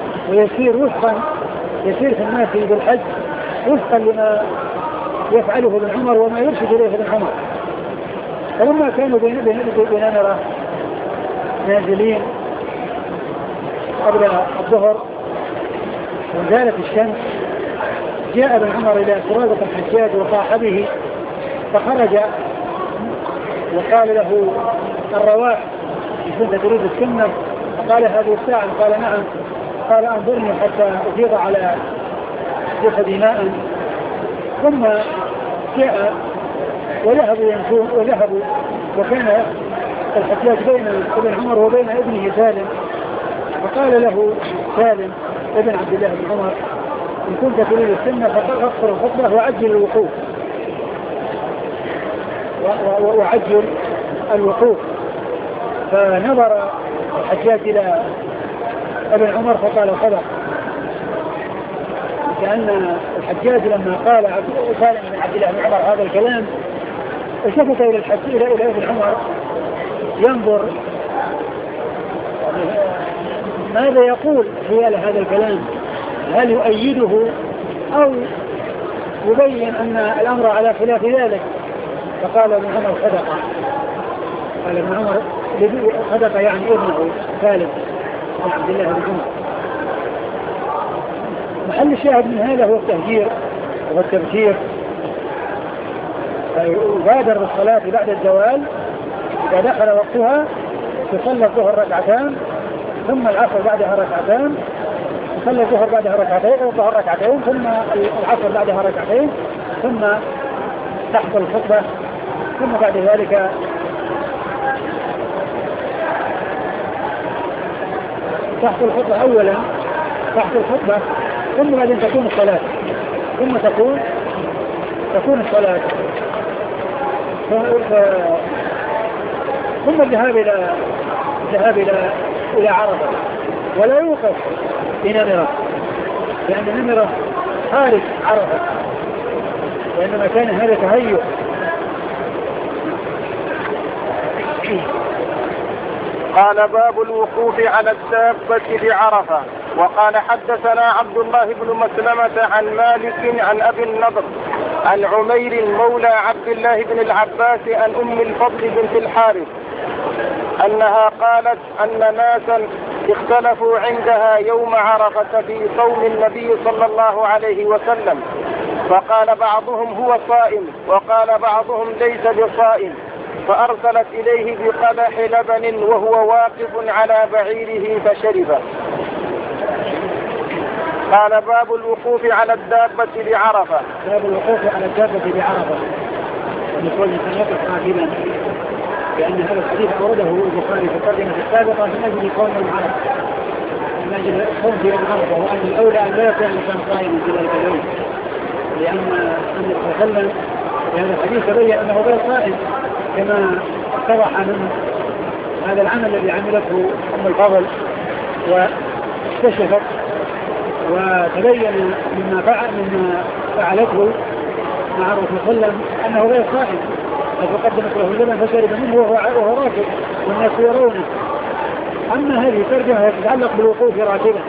يسير في الناس بالحج وفقا لما يفعله ابن عمر وما يرشد إليه ابن عمر. فلما كانوا بنمرة نازلين قبل الظهر وزالت الشمس، جاء ابن عمر إلى سرادق الحجاج وصاح به، فخرج وقال له: الرواح إن كنت تريد السنة؟ فقال: هذه الساعة؟ قال: نعم. قال: أنظرني حتى أفيض على جسدي ماء. ثم جاء وذهبوا وكان الحجاج بين ابن عمر وبين ابنه سالم، فقال له سالم ابن عبد الله بن عمر: إن كنت تريد السنة فاقصر الخطبة وعجل الوقوف الوقوف. فنظر الحجاج إلى ابن عمر فقال صدق، كأن الحجاج لما قال سالم بن عبد الله بن عمر هذا الكلام التفت إلى ابن عمر ينظر ماذا يقول حيال هذا الكلام، هل يؤيده أو يبين أن الأمر على خلاف ذلك. فقال ابن عمر صدق، قال ابن عمر صدق يعني ابنه سالم بن عبد الله بن عمر. محل الشاهد من هذا هو التهجير والتبكير، فيبادر بالصلاة بعد الزوال إذا دخل وقتها، تصلى الظهر ركعتان ثم العصر بعدها ركعتان، تصلى الظهر بعدها ركعتين والظهر ركعتين ثم العصر بعدها ركعتين، ثم تحت الخطبة، ثم بعد ذلك تحت الخطبة أولا تحت الخطبة، ثم بعدين تكون الصلاة، ثم تكون الصلاة، ثم الذهاب إلى عرفة. ولا يوقف بنمرة، لأن نمرة خارج عرفة، وإنما كان هذا تهيؤ. قال باب الوقوف على الدابة بعرفة. وقال حدثنا عبد الله بن مسلمة عن مالك عن أبي النضر عن عمير مولى عبد الله بن العباس عن أم الفضل بنت الحارث أنها قالت أن ناسا اختلفوا عندها يوم عرفة في صوم النبي صلى الله عليه وسلم، فقال بعضهم هو صائم وقال بعضهم ليس بصائم، فأرسلت إليه بقدح لبن وهو واقف على بعيره فشربه. قال باب الوقوف على الدابة بعرفة. باب الوقوف على الدابة بعرفة، نقول الإنسان يقف قائما، لأن هذا الحديث أورده البخاري في الترجمة السابقة من أجل قوم العرب، من أجل الصوم في عرفة، وأن الأولى أن لا يكون الإنسان صائما في ذلك اليوم، لأن النبي صلى الله عليه وسلم في هذا الحديث تبين أنه غير صائم، كما اتضح من هذا العمل الذي عملته أم الفضل واكتشفت وتبين مما فعلته مع الرسول صلى الله عليه وسلم أنه غير صائم، فقدمت له اللبن فشرب منه وهو راكب والناس يرونه. أما هذه الترجمة تتعلق بالوقوف راكبا،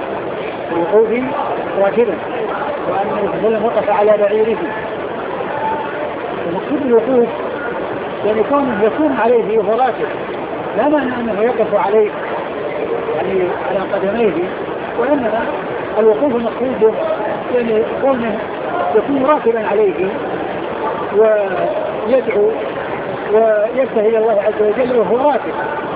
وأن النبي صلى الله عليه وسلم وقف على بعيره. المقصود الوقوف يعني يكون عليه وهو راكب، لا معنى أنه يقف عليه يعني على قدميه، وإنما الوقوف المقصود يعني كونه يكون راكبا عليه ويدعو ويبتهل إلى الله عز وجل وهو راكب.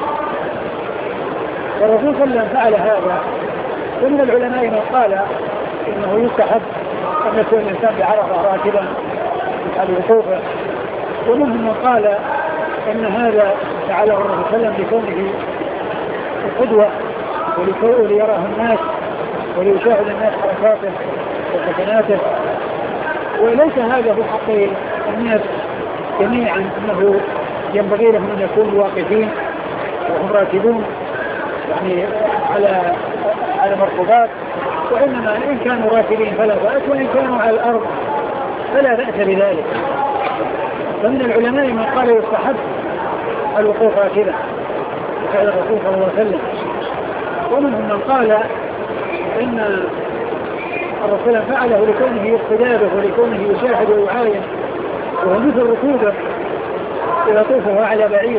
والرسول صلى الله عليه وسلم فعل هذا، ومن العلماء من قال إنه يستحب أن يكون الإنسان بعرفة راكبا على وقوفه، ومنهم من قال إن هذا فعله الرسول صلى الله عليه وسلم لكونه القدوة وليراه الناس وليشاهد الناس حركاته وسكناته، وليس هذا في حق الناس جميعا، انه ينبغي لهم ان يكونوا واقفين وهم راكبون يعني على مركوبات، وانما ان كانوا راكبين فلا بأس، وان كانوا على الارض فلا بأس بذلك. فمن العلماء من قال يستحب الوقوف راكبا وفعل الرسول صلى الله عليه وسلم، ومنهم من قال ان الرسول فعله لكونه يقتدى به ولكونه يشاهد ويعاين، وهو مثل ركوبه ويطوفه على بعير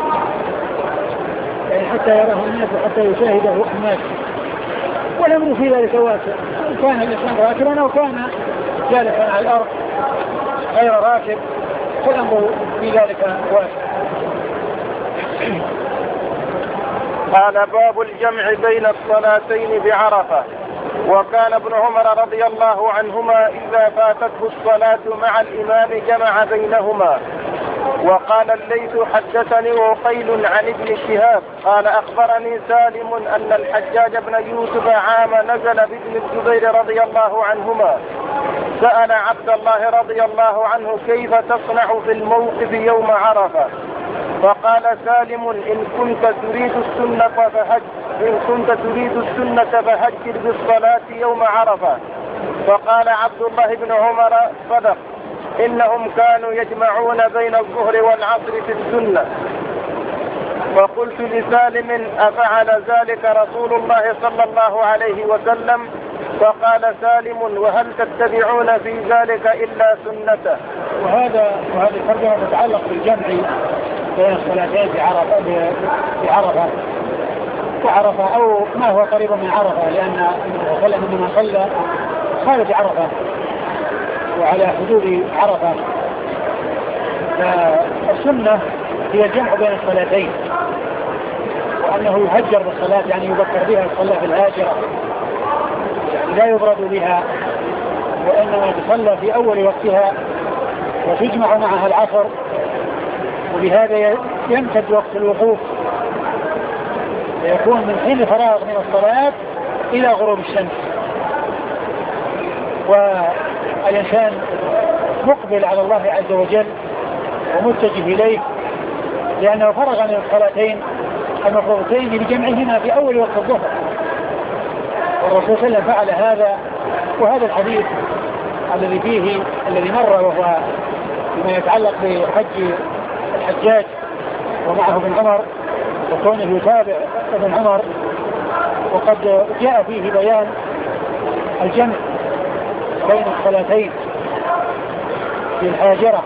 يعني حتى يراه الناس وحتى يشاهده الناس. والامر في ذلك واسع، كان الانسان راكبا او كان جالسا على الارض غير راكب، فالامر في ذلك واسع. قال باب الجمع بين الصلاتين بعرفة. وكان ابن عمر رضي الله عنهما إذا فاتته الصلاة مع الإمام جمع بينهما. وقال الليث حدثني وقيل عن ابن شهاب قال أخبرني سالم أن الحجاج بن يوسف عام نزل بابن الزبير رضي الله عنهما سأل عبد الله رضي الله عنه كيف تصنع في الموقف يوم عرفة، فقال سالم إن كنت تريد السنة فهجر بالصلاة يوم عرفة. فقال عبد الله بن عمر صدق، إنهم كانوا يجمعون بين الظهر والعصر في السنة. فقلت لسالم أفعل ذلك رسول الله صلى الله عليه وسلم؟ فقال سالم وهل تتبعون في ذلك إلا سنته. وهذه الترجمة تتعلق بالجمع بين الصلاتين في عرفة وعرفة أو ما هو قريب من عرفة، لأن النبي صلى الله عليه وسلم من صلى خارج عرفة وعلى حدود عرفة. فالسنة هي الجمع بين الصلاتين، وأنه يهجر بالصلاة يعني يبكر بها الصلاة في الهاجرة، يعني لا يبرد بها، وإنما تصلى في أول وقتها وتجمع معها العصر، وبهذا يمتد وقت الوقوف ويكون من حين فراغ من الصلاة إلى غروب الشمس، والإنسان مقبل على الله عز وجل ومتجه إليه، لأنه فرغ من الصلاتين المفروضتين بجمعهما في أول وقت الظهر. والرسول صلى الله عليه وسلم فعل هذا. وهذا الحديث الذي مر وهو فيما يتعلق بحج الحجاج ومعه ابن عمر وكونه يتابع ابن عمر، وقد جاء فيه بيان الجمع بين الصلاتين في الهاجرة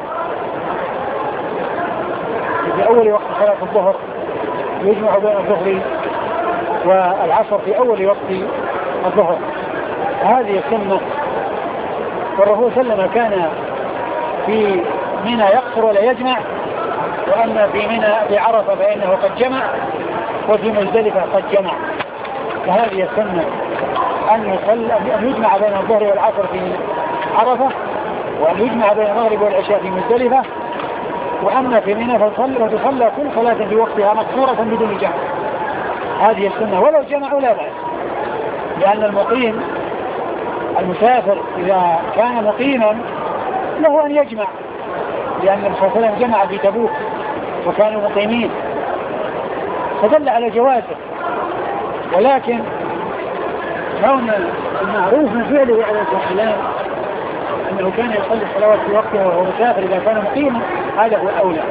في أول وقت صلاة الظهر، يجمع بين الظهر والعصر في أول وقت الظهر. هذه السنة. والرسول صلى الله عليه وسلم كان في منى يقصر ولا يجمع، وأما في منى في عرفة فإنه قد جمع، وفي مزدلفة قد جمع. فهذه السنة أن يجمع بين الظهر والعصر في عرفة، وأن يجمع بين المغرب والعشاء في مزدلفة. وأما في منى فتصلى كل صلاة في وقتها مقصورة بدون جمع. هذه السنة، ولو جمعوا لا بأس، لأن المقيم المسافر إذا كان مقيما له أن يجمع، لأن النبي صلى الله عليه وسلم جمع في تبوك وكانوا مقيمين، فدل على جوازه. ولكن كون المعروف من فعله عليه الصلاة والسلام أنه كان يصلي الصلوات في وقتها وهو مسافر إذا كان مقيما، هذا هو الأولى.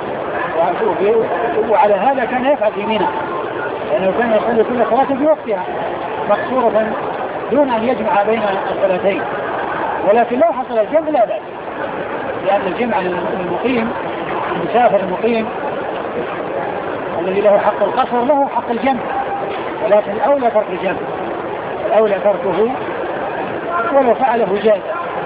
وعلى هذا كان يفعل في منى، لأنه كان يصلي كل صلاة في وقتها مقصورة دون أن يجمع بين الصلاتين. ولكن لو حصل الجمع لا بأس، لأن الجمع المقيم المسافر المقيم الذي له حق القصر له حق الجمع، ولكن الأولى ترك الجمع، الأولى تركه ولو فعله جاز.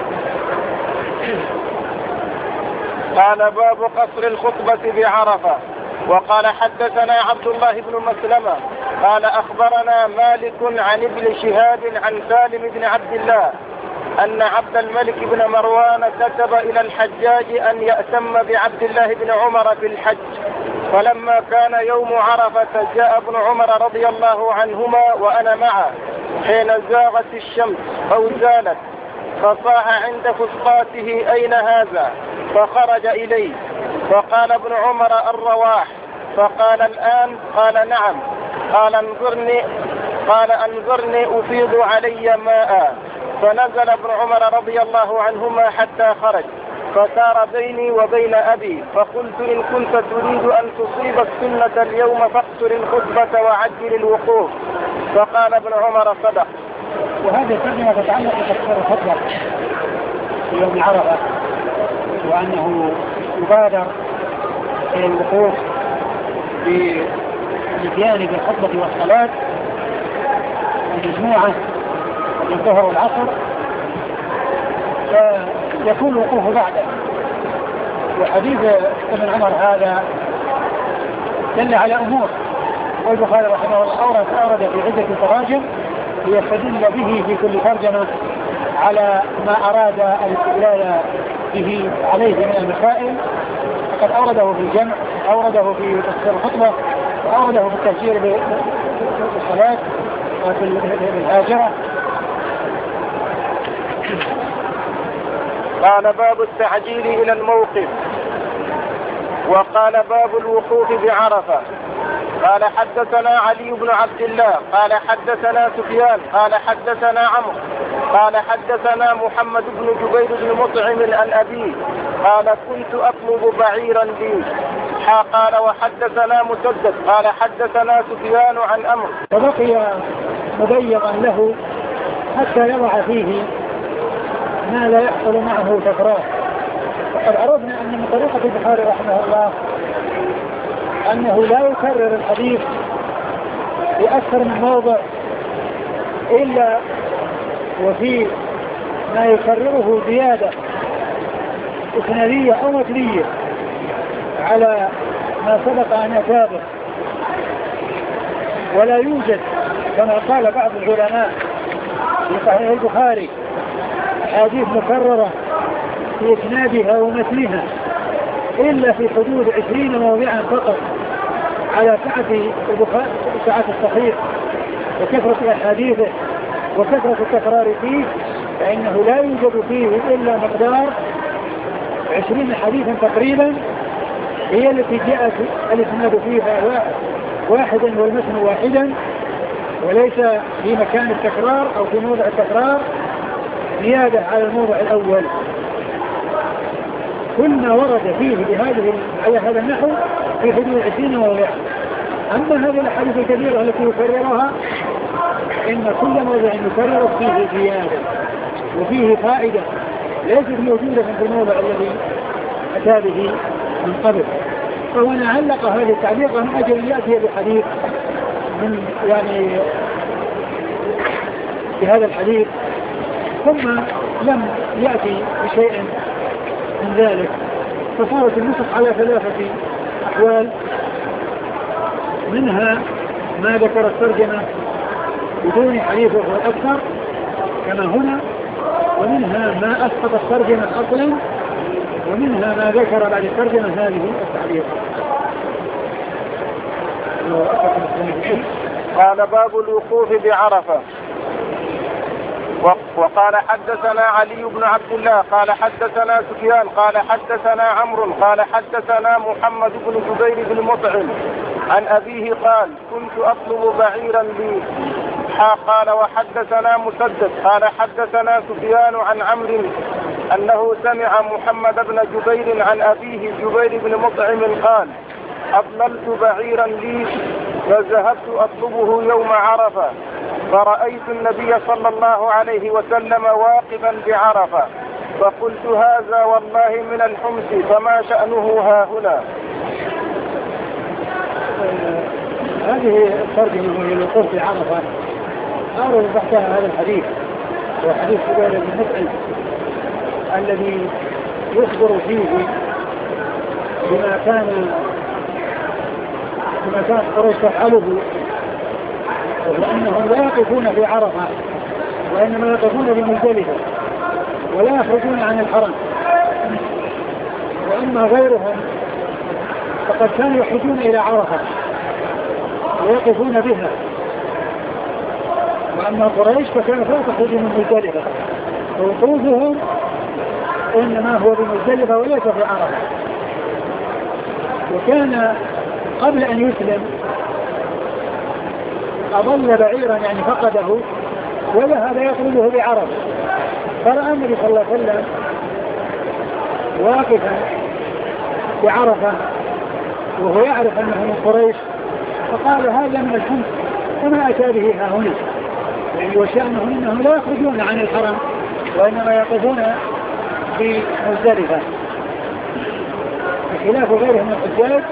قال باب قصر الخطبة بعرفة. وقال حدثنا عبد الله بن مسلمة قال أخبرنا مالك عن ابن شهاب عن سالم بن عبد الله أن عبد الملك بن مروان كتب إلى الحجاج أن يأتم بعبد الله بن عمر في الحج. فلما كان يوم عرفة جاء ابن عمر رضي الله عنهما وأنا معه حين زاغت الشمس أو زالت، فصاح عند فسطاته أين هذا؟ فخرج إليه، فقال ابن عمر الرواح، فقال الآن؟ قال نعم. قال أنظرني أفيض علي ماء. فنزل ابن عمر رضي الله عنهما حتى خرج، فسار بيني وبين أبي، فقلت إن كنت تريد أن تصيب السنة اليوم فاقصر الخطبة وعجل الوقوف. فقال ابن عمر صدق. وهذه الترجمة تتعلق بتقصير الخطبة في يوم عرفة، وأنه يبادر إلى الوقوف بالاتيان بالخطبة والصلاة المجموعة الظهر والعصر، فيكون الوقوف بعده. وحديث ابن عمر هذا دل على أمور، والبخاري رحمه الله أورد في عدة تراجم ليستدل به في كل ترجمة على ما أراد الاستدلال به عليه من المسائل. فقد أورده في الجمع، أورده في تفسير الخطبة، وأورده في التفسير بالصلاة وفي الهاجرة. قال باب التعجيل إلى الموقف. وقال باب الوقوف بعرفة. قال حدثنا علي بن عبد الله قال حدثنا سفيان قال حدثنا عمرو قال حدثنا محمد بن جبير بن مطعم عن أبيه قال كنت أطلب بعيرا لي. قال وحدثنا مسدد قال حدثنا سفيان عن أمر. فبقي مضيقا له حتى يضع فيه ما لا يحصل معه تكرار. وقد عرفنا أن من طريقة البخاري رحمه الله أنه لا يكرر الحديث بأكثر من موضع إلا وفي ما يكرره زيادة إسنادية أو متنية على ما سبق أن أتابه. ولا يوجد كما قال بعض العلماء في صحيح البخاري أحاديث مكررة في إسنادها ومتنها إلا في حدود 20 موضعا فقط على سعة الصحيح وكثرة أحاديثه وكثرة التكرار فيه، فإنه لا يوجد فيه إلا مقدار 20 حديثا تقريبا هي التي جاءت الإسناد فيها واحدا والمتن واحدا، وليس في مكان التكرار أو في موضع التكرار زيادة على الموضع الأول. كل ما ورد فيه على هذا النحو في حدود 20 موضع. أما هذه الأحاديث الكثيرة التي يكررها إن كل موضع يكرر فيه زيادة وفيه فائدة ليست موجودة في الموضع الذي أتى به من قبل. فهنا علق هذه التعليق من أجل أن يأتي بحديث من بهذا الحديث ثم لم يأتي بشيء من ذلك، فصارت النسخ على 3 أحوال، منها ما ذكر الترجمة بدون حديثه أكثر كما هنا، ومنها ما أسقط الترجمة أصلا، ومنها ما ذكر بعد الترجمة هذه التعليق. قال باب الوقوف بعرفة. وقال حدثنا علي بن عبد الله قال حدثنا سفيان قال حدثنا عمرو قال حدثنا محمد بن جبير بن مطعم عن أبيه قال كنت أطلب بعيرا لي. قال وحدثنا مسدد قال حدثنا سفيان عن عمرو أنه سمع محمد بن جبير عن أبيه جبير بن مطعم قال أضللت بعيرا لي وذهبت أطلبه يوم عرفة فرأيت النبي صلى الله عليه وسلم واقفا بعرفة فقلت هذا والله من الحمص فما شأنه ها هنا. هذه الترجمة من الوقوف بعرفة أعرض تحتها هذا الحديث، وحديث جبير بن مطعم الذي يخبر فيه بما كانت قريش تفعله، وأنهم لا يقفون في عرفة وإنما يقفون بمزدلفة ولا يخرجون عن الحرم، وأما غيرهم فقد كانوا يخرجون إلى عرفة ويقفون بها، وأما قريش فكانت لا تخرج من مزدلفة، ووقوفهم إنما هو بمزدلفة وليس في عرفة. وكان قبل أن يسلم أضل بعيرا يعني فقده وذهب يطلبه بعرفة، فرأى النبي صلى الله عليه وسلم واقفا بعرفة وهو يعرف أنه من قريش، فقال هذا من الحمص وما أتى به ها هنا، يعني وشأنهم أنهم لا يخرجون عن الحرم وإنما يقفون في مزدلفة بخلاف غيرهم من الحجاج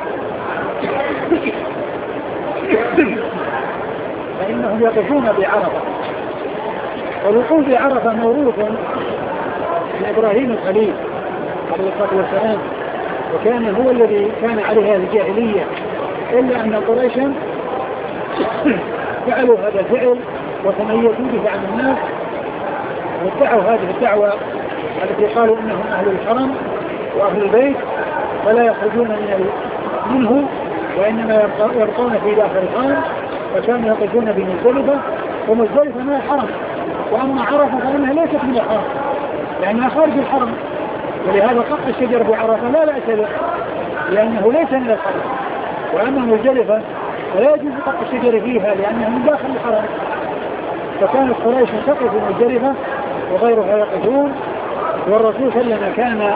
فإنهم يقفون بعرفة. والوقوف بعرفة موروث من إبراهيم الخليل عليه الصلاة والسلام، وكان هو الذي كان عليه هذه الجاهلية، إلا أن قريشا فعلوا هذا الفعل وتميزوا به عن الناس وادعوا هذه الدعوة التي قالوا إنهم أهل الحرم وأهل البيت فلا يخرجون منه وإنما يبقون في داخل الحرم، فكانوا يقفون بمزدلفة، ومزدلفة من الحرم، وأما عرفة فإنها ليست من الحرم لأنها خارج الحرم، ولهذا قطع الشجر بعرفة لا بأس به لأنه ليس من الحرم، وأما مزدلفة فلا يجوز قطع الشجر فيها لأنها من داخل الحرم. فكانت قريش تقف في مزدلفة وغيرها يقفون، والرسول صلى الله عليه وسلم كان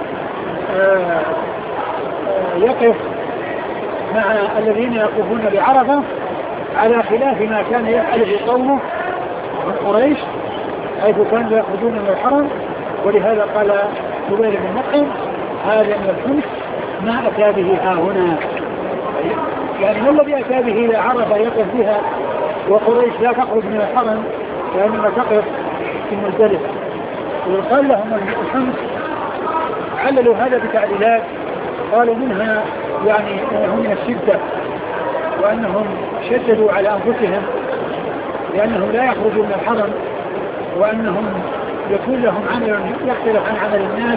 يقف مع الذين يقفون بعرفة على خلاف ما كان يفعله قومه من قريش حيث كانوا يخرجون من الحرم. ولهذا قال جبير بن مطعم هذا من الحمص ما أتى به ها هنا، يعني ما الذي أتى به إلى عرفة يقف بها وقريش لا تخرج من الحرم لأنها تقف في مزدلفة. وقال لهم الحمص عللوا هذا بتعليلات قالوا منها يعني هم من الشدة وأنهم شددوا على أنفسهم لأنهم لا يخرجوا من الحرم، وأنهم يكون لهم عمل يختلف عن عمل الناس،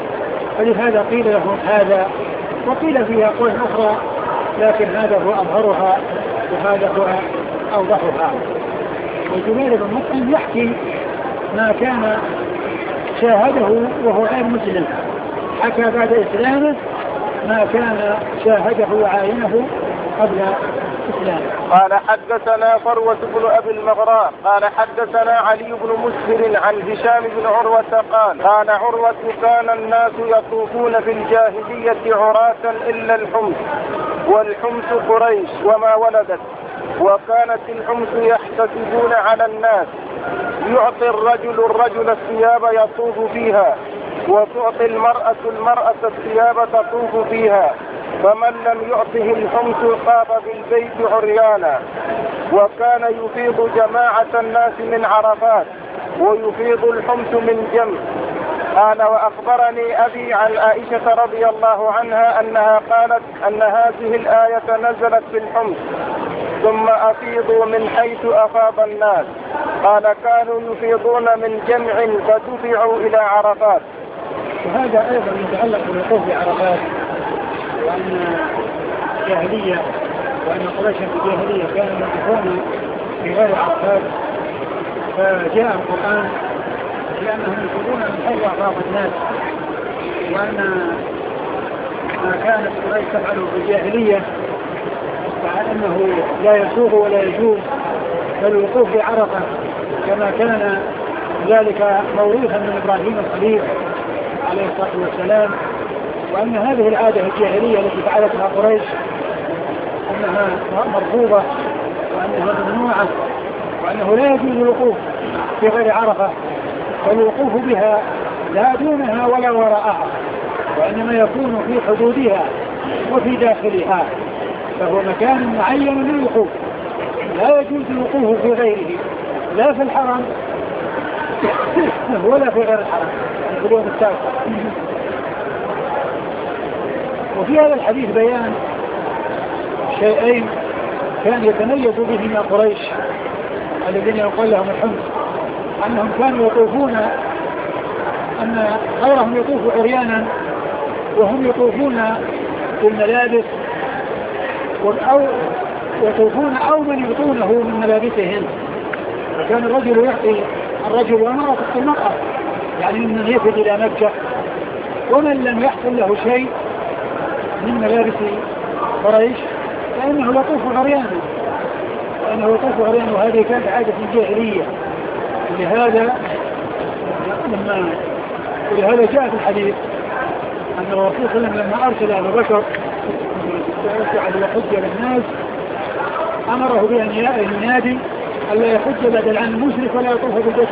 فلهذا قيل لهم هذا. وقيل فيها قول أخرى لكن هذا هو أظهرها وهذا هو أوضحها. وجبير بن مطعم يحكي ما كان شاهده وهو غير مسلم، حكى بعد إسلامه ما كان شاهده وعاينه قبل إسلامه. قال حدثنا فروة بن أبي المغراء قال حدثنا علي بن مسهر عن هشام بن عروة قال عروة كان الناس يطوفون في الجاهلية عراة إلا الحمص، والحمص قريش وما ولدت، وكانت الحمص يحتسبون على الناس، يعطي الرجل الثياب يطوف فيها، وتعطي المرأة الثياب تطوف فيها، فمن لم يعطه الحمص طاف بالبيت عريانا. وكان يفيض جماعة الناس من عرفات ويفيض الحمص من جمع. قال وأخبرني أبي عن عائشة رضي الله عنها أنها قالت أن هذه الآية نزلت في الحمص ثم أفيضوا من حيث أفاض الناس. قال كانوا يفيضون من جمع فدفعوا إلى عرفات. وهذا أيضا يتعلق بالوقوف بعرفات، وأن الجاهلية وأن قريشا في الجاهلية كانوا يقفون في غير عرفات، فجاء القرآن لأنهم يفيضون من حيث أفاض الناس، وأن ما كانت قريش تفعله في الجاهلية مع أنه لا يسوغ ولا يجوز فالوقوف بعرفة كما كان ذلك موروثا من إبراهيم الخليل عليه الصلاة والسلام، وأن هذه العادة الجاهلية التي فعلتها قريش أنها مرفوضة وأنها ممنوعة، وأنه لا يجوز الوقوف في غير عرفة، فالوقوف بها لا دونها ولا وراءها، وإنما يكون في حدودها وفي داخلها، فهو مكان معين للوقوف، لا يجوز الوقوف في غيره لا في الحرم ولا في غير الحرم في اليوم التاسع. وفي هذا الحديث بيان شيئين كان يتميز بهما قريش الذين يقال لهم الحمص، أنهم كانوا يطوفون، أن غيرهم يطوف عريانا وهم يطوفون بالملابس أو يطوفون أو من يعطونه من ملابسهم. فكان الرجل يعطي الرجل والمرأة تحت المرأة، يعني من يفد إلى مكة، ومن لم يحصل له شيء من ملابس قريش فإنه يطوف عريانا، وهذه كانت عادة الجاهلية. ولهذا جاء في الحديث أن الرسول صلى الله عليه وسلم لما أرسل أبا بكر على الحج للناس أمره بأن ينادي ألا يحج بعد العام المشرك ولا يطوف بالبيت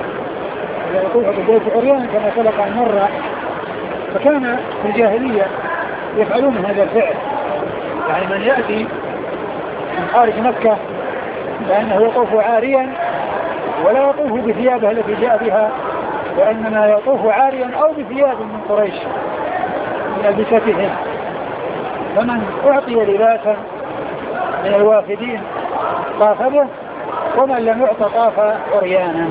عريانا كما سبق عن مرة. فكان في الجاهلية يفعلون هذا الفعل، يعني من يأتي من خارج مكة فإنه يطوف عاريا ولا يطوف بثيابه التي جاء بها، وإنما يطوف عاريا أو بثياب من قريش من ألبستهم. فمن أعطي لباسا من الوافدين طاف به، ومن لم يعط طاف عريانا.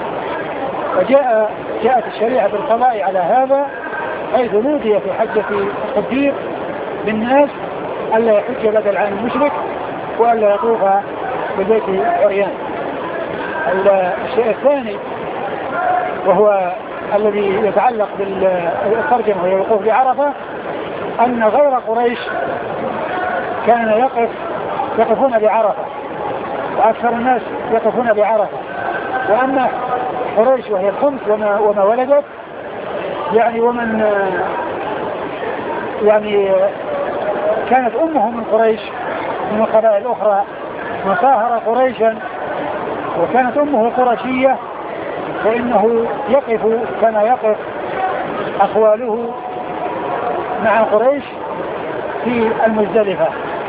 فجاءت الشريعة بالقضاء على هذا، حيث نودي في حجة التكبير بالناس ألا يحج بعد العام المشرك وألا يطوف بالبيت عريان. الشيء الثاني وهو الذي يتعلق بالترجمة وهي الوقوف بعرفة، أن غير قريش كان يقفون بعرفة، وأكثر الناس يقفون بعرفة، وأما قريش وهي الخمس وما ولدت يعني ومن يعني كانت أمه من قريش من القبائل الأخرى وصاهر قريشا وكانت أمه قرشية، فإنه يقف كما يقف أخواله مع قريش في المزدلفة،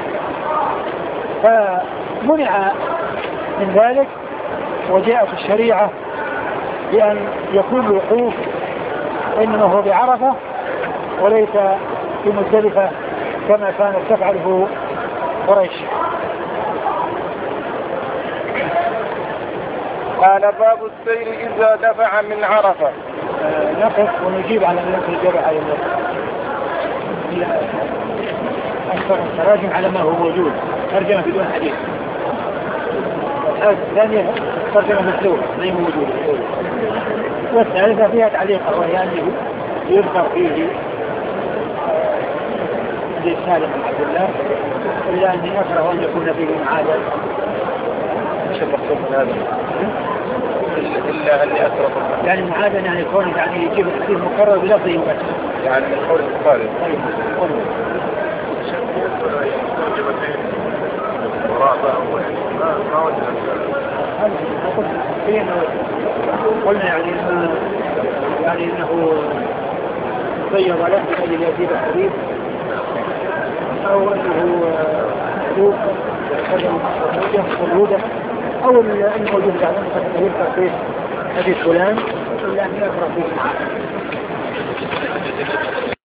فمنع من ذلك وجاءت الشريعة بأن يكون الوقوف إنما هو بعرفة وليس في مزدلفة كما كانت تفعله قريش. قال باب السير إذا دفع من عرفة. نقف ونجيب على من الجبع على أكثر التراجم على ما هو موجود، ترجمة بدون حديث. الثانية ترجمة مسلوب ما هي موجودة، والثالثة فيها تعليق وهي أنه يذكر فيه حديث سالم بن عبد الله إلا أني أكره أن يكون فيه معادة. ايش المقصود من هذا؟ إلا أني أكره يعني معادة يعني يكون يعني يجيب الحديث مكرر بلفظه بس يعني من قول البخاري. قلنا يعني انه غير له بأجل يزيد الحديث او انه مكتوب والهدى او انه موجود يعني مثلا يذكر فيه حديث فلان الا ان يقرا فيه